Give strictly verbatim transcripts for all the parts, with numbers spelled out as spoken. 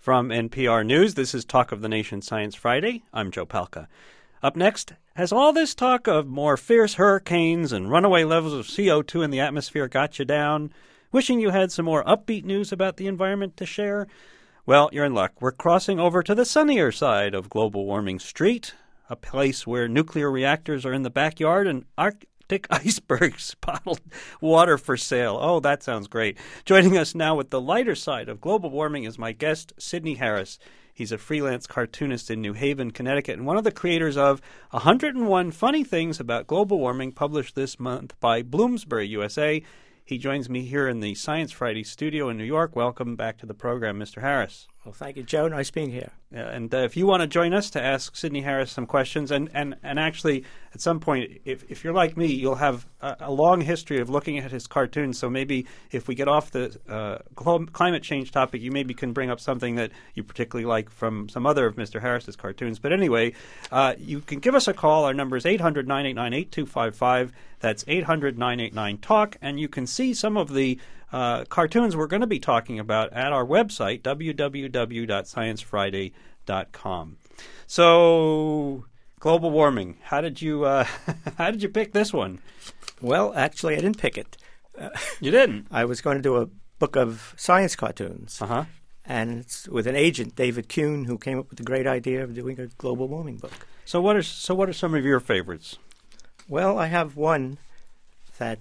From N P R News, this is Talk of the Nation Science Friday. I'm Joe Palca. Up next, has all this talk of more fierce hurricanes and runaway levels of C O two in the atmosphere got you down? Wishing you had some more upbeat news about the environment to share? Well, you're in luck. We're crossing over to the sunnier side of global warming street, a place where nuclear reactors are in the backyard and Arctic icebergs, bottled water for sale. Oh, that sounds great. Joining us now with the lighter side of global warming is my guest, Sidney Harris. He's a freelance cartoonist in New Haven, Connecticut, and one of the creators of one hundred one Funny Things About Global Warming, published this month by Bloomsbury, U S A. He joins me here in the Science Friday studio in New York. Welcome back to the program, Mister Harris. Well, thank you, Joe. Nice being here. Uh, and uh, if you want to join us to ask Sidney Harris some questions, and, and, and actually at some point, if, if you're like me, you'll have a, a long history of looking at his cartoons. So maybe if we get off the uh, cl- climate change topic, you maybe can bring up something that you particularly like from some other of Mister Harris's cartoons. But anyway, uh, you can give us a call. Our number is eight hundred, nine eight nine, eight two five five. That's eight hundred, nine eight nine, talk. And you can see some of the Uh, cartoons we're going to be talking about at our website, w w w dot science friday dot com. So, global warming. How did you uh, how did you pick this one? Well, actually, I didn't pick it. Uh, you didn't? I was going to do a book of science cartoons, uh-huh. and it's with an agent, David Kuhn, who came up with the great idea of doing a global warming book. So, what are so what are some of your favorites? Well, I have one that.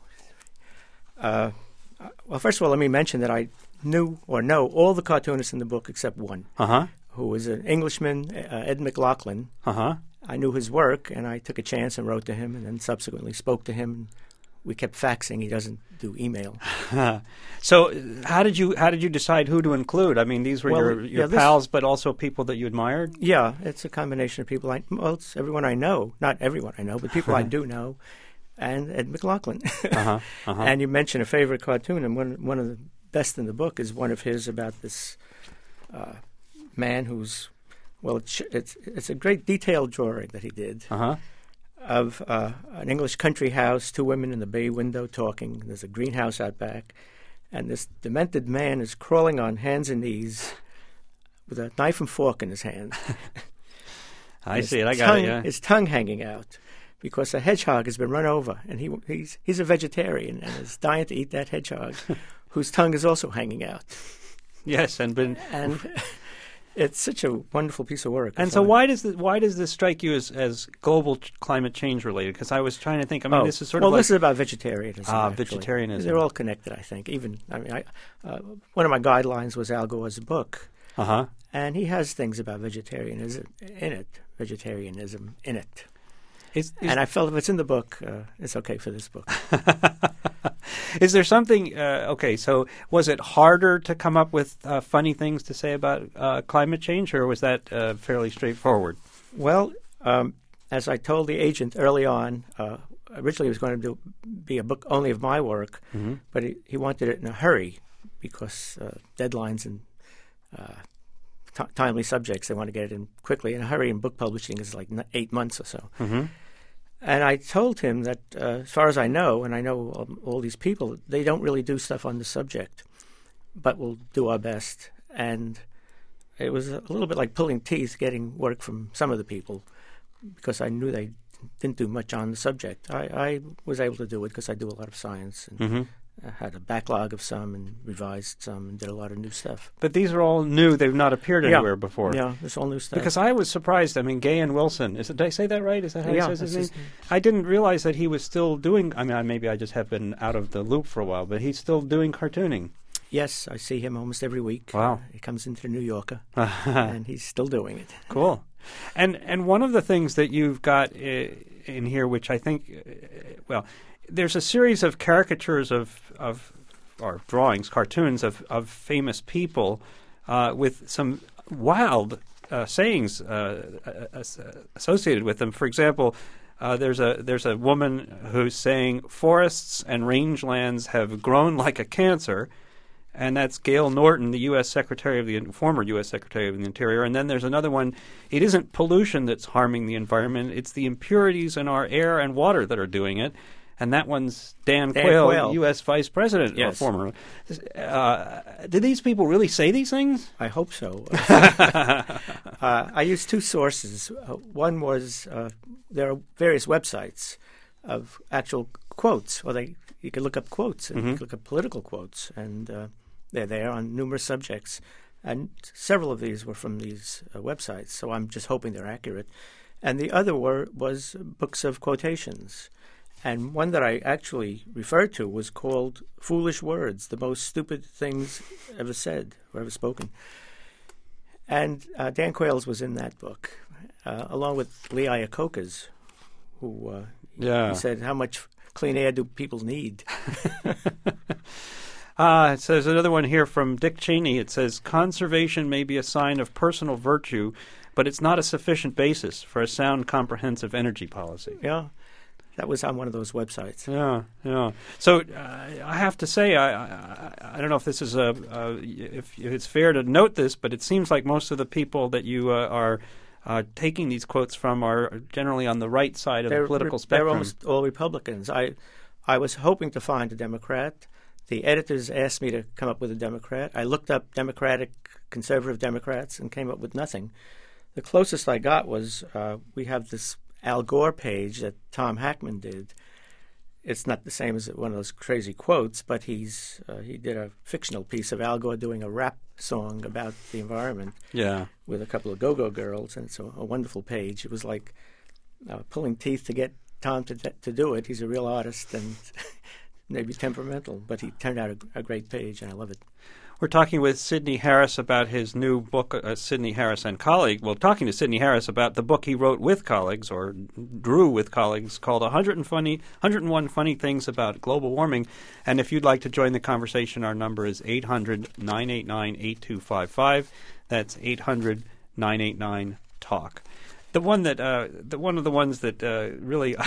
Uh, Well, first of all, let me mention that I knew or know all the cartoonists in the book except one, uh-huh. who was an Englishman, uh, Ed McLaughlin. Uh-huh. I knew his work, and I took a chance and wrote to him, and then subsequently spoke to him. We kept faxing. He doesn't do email. So, how did you how did you decide who to include? I mean, these were well, your, your yeah, this, pals, but also people that you admired? Yeah, it's a combination of people. I well, it's everyone I know, not everyone I know, but people I do know. And Ed McLaughlin. uh-huh, uh-huh. And you mentioned a favorite cartoon, and one one of the best in the book is one of his about this uh, man who's, well, it's, it's it's a great detailed drawing that he did uh-huh. of uh, an English country house, two women in the bay window talking. There's a greenhouse out back, and this demented man is crawling on hands and knees with a knife and fork in his hand. I see it. I got tongue, it, yeah. His tongue hanging out. Because a hedgehog has been run over, and he he's he's a vegetarian and is dying to eat that hedgehog, whose tongue is also hanging out. Yes, and been and it's such a wonderful piece of work. And so, why does this, why does this strike you as, as global ch- climate change related? Because I was trying to think. I mean, oh, this is sort well, of like, this is about vegetarianism. Ah, actually. vegetarianism. They're all connected, I think. Even I mean, I, uh, one of my guidelines was Al Gore's book, uh-huh. and he has things about vegetarianism in it, vegetarianism in it. Is, is, and I felt if it's in the book, uh, it's okay for this book. Is there something, uh, okay, so was it harder to come up with uh, funny things to say about uh, climate change, or was that uh, fairly straightforward? Well, um, as I told the agent early on, uh, originally it was going to do, be a book only of my work, mm-hmm. but he, he wanted it in a hurry because uh, deadlines and uh, t- timely subjects, they want to get it in quickly. In a hurry in book publishing is like n- eight months or so. Mm-hmm. And I told him that, uh, as far as I know, and I know all, all these people, they don't really do stuff on the subject, but we'll do our best. And it was a little bit like pulling teeth getting work from some of the people because I knew they didn't do much on the subject. I, I was able to do it because I do a lot of science and mm-hmm. I had a backlog of some and revised some and did a lot of new stuff. But these are all new. They've not appeared yeah. anywhere before. Yeah, it's all new stuff. Because I was surprised. I mean, Gahan Wilson. Is it, did I say that right? Is that how yeah, he says his name? His, I didn't realize that he was still doing, I mean, maybe I just have been out of the loop for a while, but he's still doing cartooning. Yes, I see him almost every week. Wow. Uh, he comes into the New Yorker, and he's still doing it. Cool. And and one of the things that you've got uh, in here, which I think, uh, well, there's a series of caricatures of, of or drawings, cartoons of, of famous people uh, with some wild uh, sayings uh, uh, associated with them. For example, uh, there's a there's a woman who's saying forests and rangelands have grown like a cancer, and that's Gail Norton, the U S Secretary of the former U S Secretary of the Interior. And then there's another one. It isn't pollution that's harming the environment; it's the impurities in our air and water that are doing it. and that one's Dan, Dan Quayle, Quayle. U S Vice President, Yes. or former. Uh, did these people really say these things? I hope so. uh, I used two sources. Uh, one was uh, there are various websites of actual quotes, or they you can look up quotes and Mm-hmm. you can look up political quotes, and uh, they're there on numerous subjects. And several of these were from these uh, websites, so I'm just hoping they're accurate. And the other were was books of quotations. And one that I actually referred to was called Foolish Words, the most stupid things ever said or ever spoken. And uh, Dan Quayle's was in that book, uh, along with Lee Iacocca's, who uh, Yeah. he said, how much clean air do people need? Uh, it says another one here from Dick Cheney. It says, conservation may be a sign of personal virtue, but it's not a sufficient basis for a sound, comprehensive energy policy. Yeah, that was on one of those websites. Yeah, yeah. So uh, I have to say, I, I I don't know if this is a, a if, if it's fair to note this, but it seems like most of the people that you uh, are uh, taking these quotes from are generally on the right side of They're the political re- spectrum. They're almost all Republicans. I, I was hoping to find a Democrat. The editors asked me to come up with a Democrat. I looked up Democratic, conservative Democrats and came up with nothing. The closest I got was uh, we have this Al Gore page that Tom Hackman did. It's not the same as one of those crazy quotes, but he's uh, he did a fictional piece of Al Gore doing a rap song about the environment Yeah. with a couple of go-go girls, and it's a, a wonderful page. It was like uh, pulling teeth to get Tom to to do it. He's a real artist and maybe temperamental, but he turned out a, a great page, and I love it. We're talking with Sidney Harris about his new book, uh, Sidney Harris and Colleague. Well, talking to Sidney Harris about the book he wrote with colleagues, or drew with colleagues, called one hundred funny, one hundred one Funny Things About Global Warming. And if you'd like to join the conversation, our number is eight hundred, nine eight nine, eight two five five. That's eight hundred, nine eight nine, talk. The one that, uh, the one of the ones that uh, really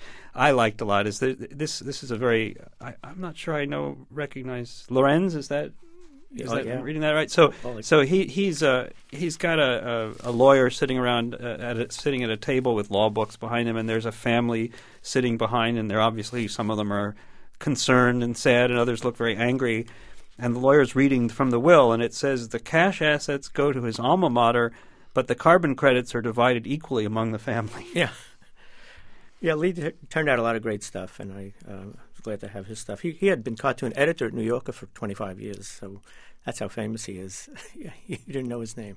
I liked a lot is that this. This is a very. I, I'm not sure I know recognize Lorenz. Is that? Is Oh, that yeah. reading that right? So, Oh, like- so he he's uh he's got a, a, a lawyer sitting around uh, at a, sitting at a table with law books behind him, and there's a family sitting behind, and they're obviously some of them are concerned and sad, and others look very angry. And the lawyer's reading from the will, and it says the cash assets go to his alma mater, but the carbon credits are divided equally among the family. Yeah. Yeah, Lee t- turned out a lot of great stuff, and I uh, was glad to have his stuff. He he had been cartoon editor at New Yorker for twenty-five years, so that's how famous he is. You didn't know his name,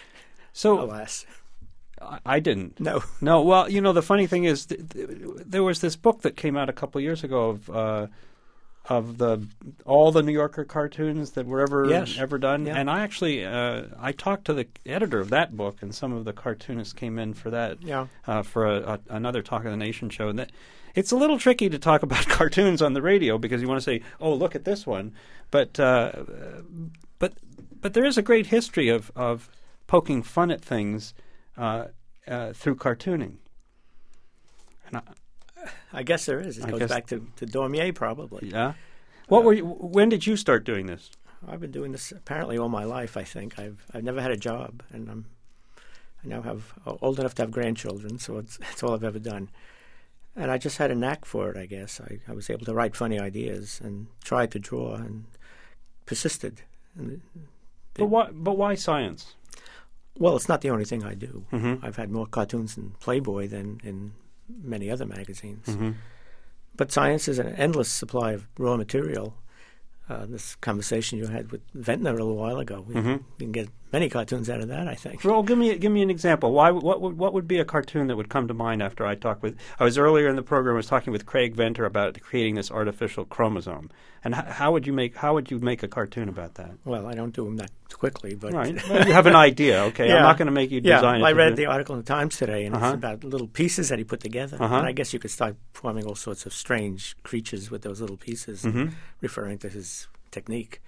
So alas. I, I didn't. No. No, well, you know, the funny thing is, th- th- there was this book that came out a couple of years ago of uh, of the all the New Yorker cartoons that were ever Yes. ever done, Yeah. and I actually uh, I talked to the editor of that book, and some of the cartoonists came in for that Yeah. uh, for a, a, another Talk of the Nation show, and that it's a little tricky to talk about cartoons on the radio because you want to say, oh, look at this one, but uh, but but there is a great history of of poking fun at things uh, uh, through cartooning. And I, I guess there is. It I goes guess- back to, to Dormier, probably. yeah. What were you? When did you start doing this? I've been doing this apparently all my life. I think I've I've never had a job, and I'm I now have uh, old enough to have grandchildren, so it's it's all I've ever done. And I just had a knack for it, I guess. I, I was able to write funny ideas and tried to draw and persisted. And But why? But why science? well, it's not the only thing I do. Mm-hmm. I've had more cartoons in Playboy than in many other magazines. Mm-hmm. But science is an endless supply of raw material. Uh, this conversation you had with Ventnor a little while ago, we, Mhm. we can get many cartoons out of that, I think. Well, give me give me an example. Why? What would what would be a cartoon that would come to mind after I talk with? I was earlier in the program. I was talking with Craig Venter about creating this artificial chromosome, and how, how would you make how would you make a cartoon about that? Well, I don't do them that quickly, but Right, well, you have an idea. Okay, Yeah. I'm not going to make you yeah, design it. I to read do- the article in the Times today, and Uh-huh. it's about little pieces that he put together. Uh-huh. And I guess you could start forming all sorts of strange creatures with those little pieces, Mhm. referring to his technique.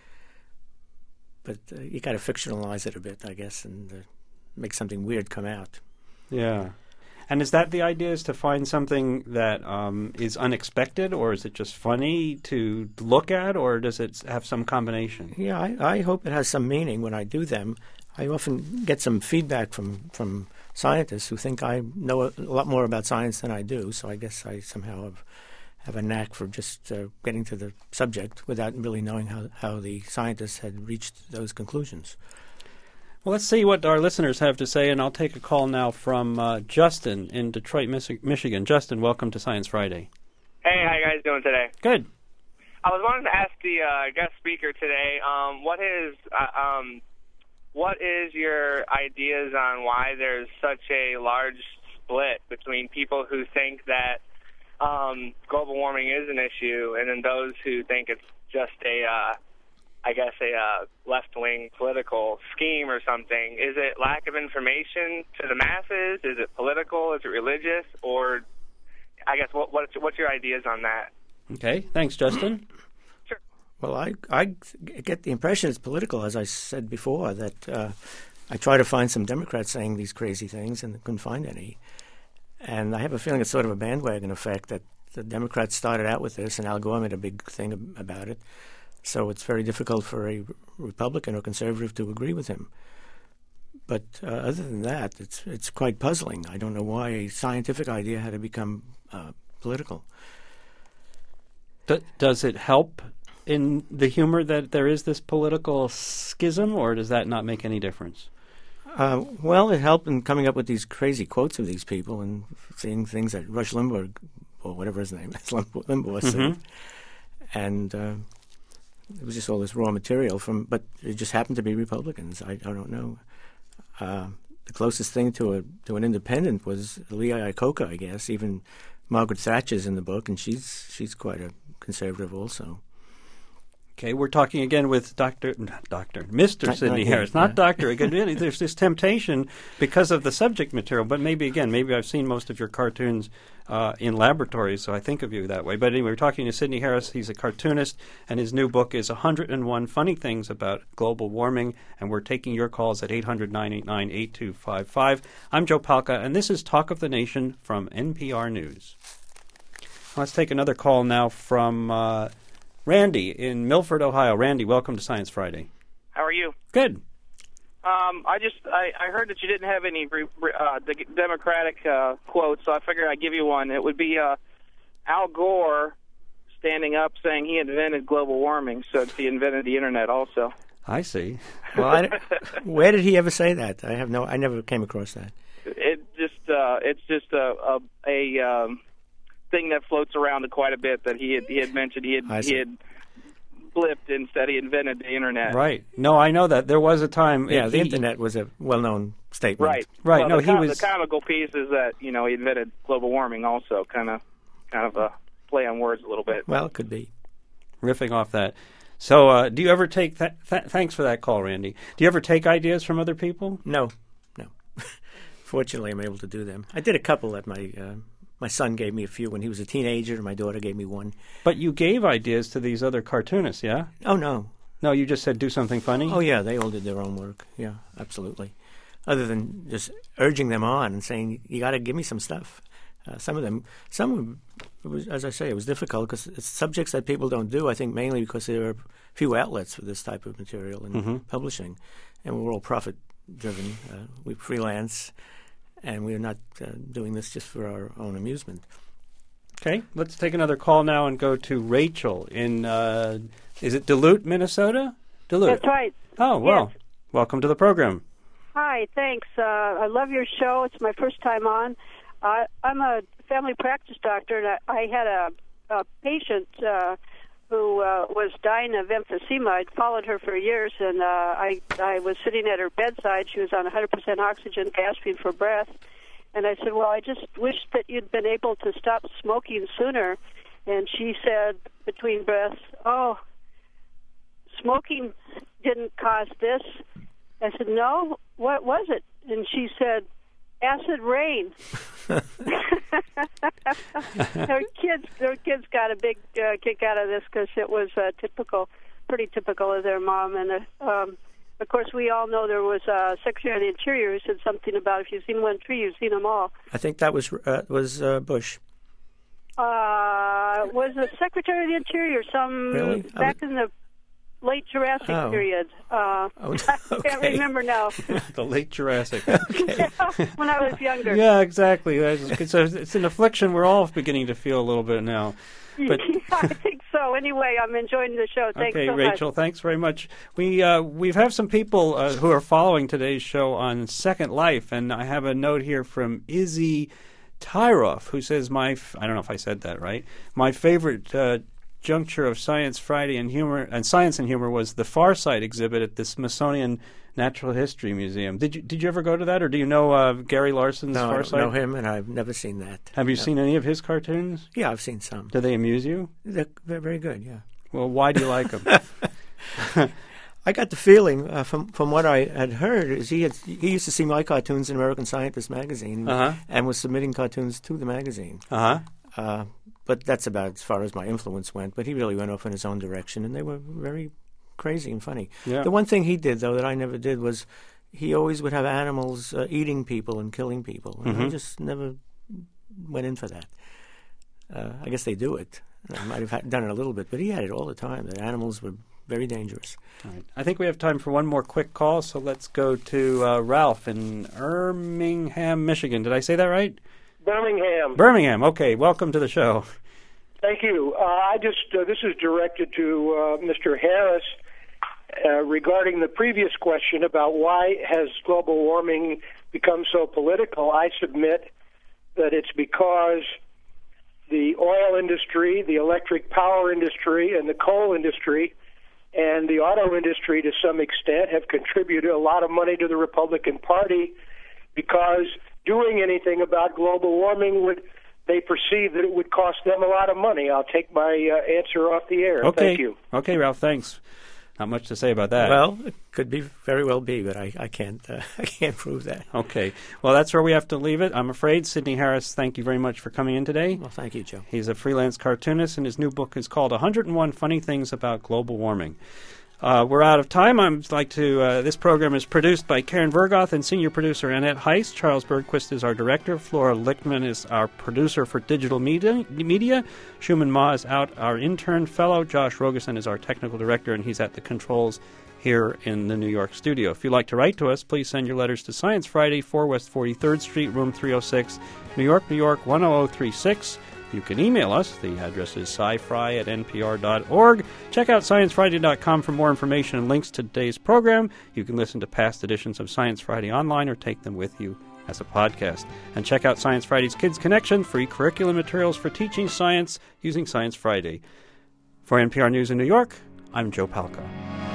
But uh, you got to fictionalize it a bit, I guess, and uh, make something weird come out. Yeah. And is that the idea, is to find something that um, is unexpected, or is it just funny to look at, or does it have some combination? Yeah, I, I hope it has some meaning when I do them. I often get some feedback from, from scientists who think I know a, a lot more about science than I do, so I guess I somehow have have a knack for just uh, getting to the subject without really knowing how, how the scientists had reached those conclusions. Well, let's see what our listeners have to say, and I'll take a call now from uh, Justin in Detroit, Mich- Michigan. Justin, welcome to Science Friday. Hey, how you guys doing today? Good. I was wanting to ask the uh, guest speaker today, um, what is uh, um, what is your ideas on why there's such a large split between people who think that um, global warming is an issue, and then those who think it's just a, uh, I guess, a uh, left-wing political scheme or something? Is it lack of information to the masses? Is it political? Is it religious? Or, I guess, what, what's, what's your ideas on that? Okay, thanks, Justin. Sure. Well, I, I get the impression it's political, as I said before, that uh, I try to find some Democrats saying these crazy things and couldn't find any. And I have a feeling it's sort of a bandwagon effect that the Democrats started out with this, and Al Gore made a big thing about it. So it's very difficult for a Republican or conservative to agree with him. But uh, other than that, it's it's quite puzzling. I don't know why a scientific idea had to become uh, political. D- does it help in the humor that there is this political schism, or does that not make any difference? Uh, well, it helped in coming up with these crazy quotes of these people and seeing things that Rush Limbaugh, or whatever his name is, Limbaugh said. Mm-hmm. And uh, it was just all this raw material from, but it just happened to be Republicans. I, I don't know. Uh, the closest thing to a to an independent was Lee Iacocca, I guess. Even Margaret Thatcher's in the book, and she's she's quite a conservative also. Okay, we're talking again with Doctor, Doctor, Mister Not, Sidney not Harris, yeah. not Doctor Again, really, there's this temptation because of the subject material, but maybe, again, maybe I've seen most of your cartoons uh, in laboratories, so I think of you that way. But anyway, we're talking to Sidney Harris. He's a cartoonist, and his new book is one hundred and one Funny Things About Global Warming, and we're taking your calls at eight hundred, nine eight nine, eight two five five. I'm Joe Palca, and this is Talk of the Nation from N P R News. Let's take another call now from Uh, Randy in Milford, Ohio. Randy, welcome to Science Friday. How are you? Good. Um, I just I, I heard that you didn't have any re, uh, de- Democratic uh, quotes, so I figured I'd give you one. It would be uh, Al Gore standing up saying he invented global warming, so he invented the internet also. I see. Well, I, where did he ever say that? I have no. I never came across that. It just uh, it's just a a, a um, thing that floats around quite a bit that he had he had mentioned he had he had blipped instead he invented the internet. Right. No, I know that there was a time. Yeah, he, the internet was a well-known statement. Right. Right. Well, no, the he com- was the comical piece is that you know he invented global warming also, kind of kind of a play on words a little bit. Well, it could be riffing off that. So, uh, do you ever take? Th- th- thanks for that call, Randy. Do you ever take ideas from other people? No, no. Fortunately, I'm able to do them. I did a couple at my. Uh, My son gave me a few when he was a teenager, and my daughter gave me one. But you gave ideas to these other cartoonists, yeah? Oh, no. No, you just said do something funny? Oh, yeah, they all did their own work. Yeah, absolutely. Other than just urging them on and saying, you got to give me some stuff. Uh, some of them, some, it was, as I say, it was difficult because it's subjects that people don't do, I think mainly because there are few outlets for this type of material in mm-hmm. publishing. And we're all profit-driven. Uh, we freelance. And we're not uh, doing this just for our own amusement. Okay, let's take another call now and go to Rachel in, uh, is it Duluth, Minnesota? Duluth. That's right. Oh, well, yes. Welcome to the program. Hi, thanks. Uh, I love your show. It's my first time on. Uh, I'm a family practice doctor, and I, I had a, a patient uh, who uh, was dying of emphysema. I'd followed her for years, and uh, I I was sitting at her bedside. She was on one hundred percent oxygen, gasping for breath. And I said, well, I just wish that you'd been able to stop smoking sooner. And she said, between breaths, oh, smoking didn't cause this. I said, no, what was it? And she said, acid rain. Their kids, their kids got a big uh, kick out of this because it was uh, typical, pretty typical of their mom. And uh, um, of course, we all know there was a Secretary of the Interior who said something about if you've seen one tree, you've seen them all. I think that was uh, was uh, Bush. Uh, was the Secretary of the Interior some really? back was... in the late Jurassic Oh. period. Uh, Oh, I can't okay. remember now. The late Jurassic. Yeah, when I was younger. Yeah, exactly. It's, a, it's an affliction we're all beginning to feel a little bit now. But Yeah, I think so. Anyway, I'm enjoying the show. Thanks okay, so Rachel, much. thanks very much. We uh, we've have some people uh, who are following today's show on Second Life, and I have a note here from Izzy Tyroff, who says my f- I don't know if I said that right. My favorite uh, juncture of Science Friday and humor and Science and Humor was the Far Side exhibit at the Smithsonian Natural History Museum. Did you did you ever go to that, or do you know uh, Gary Larson's No, I Far don't Side? know him, and I've never seen that. Have you No. seen any of his cartoons? Yeah, I've seen some. Do they amuse you? They're, they're very good, yeah. Well, why do you like them? I got the feeling uh, from from what I had heard is he had he used to see my cartoons in American Scientist magazine Uh-huh. and was submitting cartoons to the magazine. Uh-huh. Uh, but that's about as far as my influence went. But he really went off in his own direction, and they were very crazy and funny. Yeah. The one thing he did, though, that I never did was he always would have animals uh, eating people and killing people. And I Mhm. just never went in for that. Uh, I guess they do it. I might have had- done it a little bit, but he had it all the time, that animals were very dangerous. All right. I think we have time for one more quick call, so let's go to uh, Ralph in Birmingham, Michigan. Did I say that right? Birmingham. Birmingham. Okay, welcome to the show. Thank you. Uh, I just uh, this is directed to uh, Mister Harris uh, regarding the previous question about why has global warming become so political. I submit that it's because the oil industry, the electric power industry, and the coal industry, and the auto industry to some extent have contributed a lot of money to the Republican Party because doing anything about global warming would, they perceive that it would cost them a lot of money. I'll take my uh, answer off the air. Okay. Thank you. Okay, Ralph, thanks. Not much to say about that. Well, it could be very well be, but I, I can't uh, I can't prove that. Okay. Well, that's where we have to leave it, I'm afraid. Sidney Harris, thank you very much for coming in today. Well, thank you, Joe. He's a freelance cartoonist, and his new book is called one hundred one Funny Things About Global Warming. Uh, we're out of time. I'd like to. Uh, this program is produced by Karen Vergoth and senior producer Annette Heist. Charles Bergquist is our director. Flora Lichtman is our producer for digital media. media. Schumann Ma is out, our intern fellow. Josh Rogerson is our technical director, and he's at the controls here in the New York studio. If you'd like to write to us, please send your letters to Science Friday, four West forty-third Street, room three oh six, New York, New York, one oh oh three six. You can email us. The address is sci-fri at n p r dot org. Check out science friday dot com for more information and links to today's program. You can listen to past editions of Science Friday online or take them with you as a podcast. And check out Science Friday's Kids Connection, free curriculum materials for teaching science using Science Friday. For N P R News in New York, I'm Joe Palca.